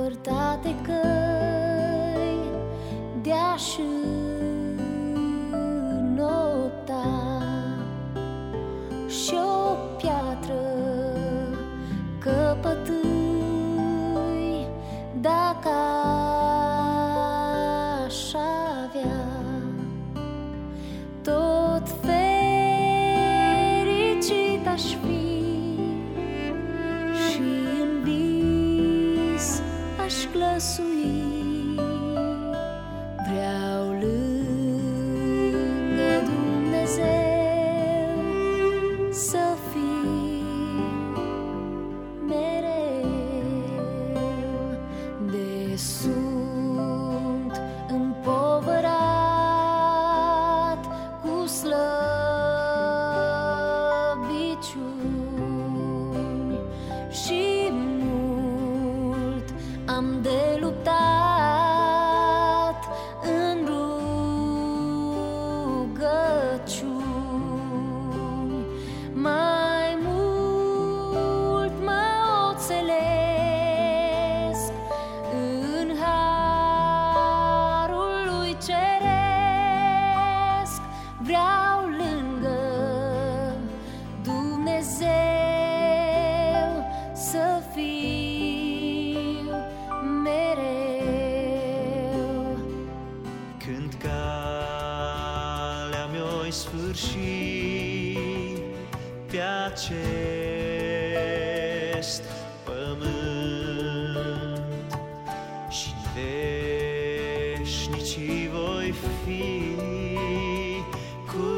îndepărtate căi de-aș înopta și-o piatră căpătâi, dacă aș avea tot fericit aș fi și în vis aș glăsui. Vreau lângă Dumnezeu să fiu mereu, de sunt împovărat cu slăbiciuni și mult am de luptat în rugăciuni. Mai mult mă oțelesc în harul lui ceresc. Vreau lângă Dumnezeu să fiu mereu. Când calea mi-o sfârși pe acest pământ și veșnicii voi fi cu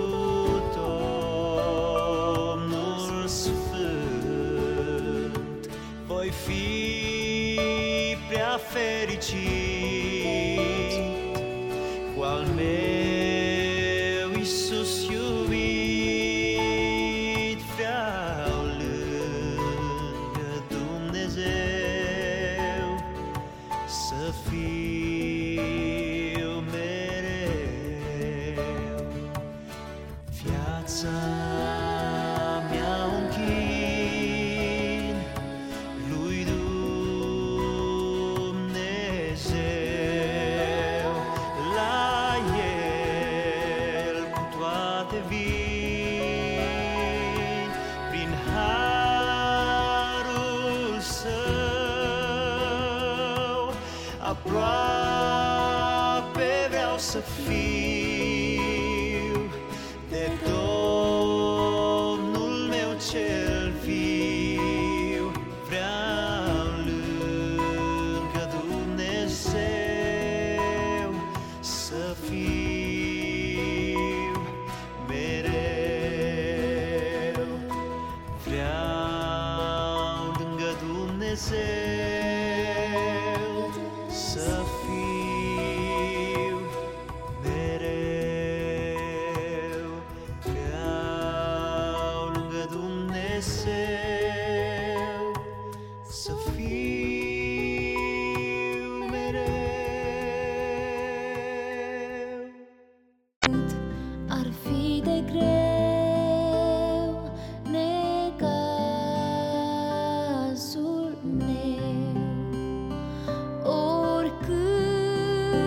Domnul Sfânt, voi fi prea fericit cu al meu Iisus iubit. Vreau lângă Dumnezeu să fiu mereu. Viața mea închin lui Dumnezeu, la El cu toate vin, prin harul Său aproape vreau să fiu.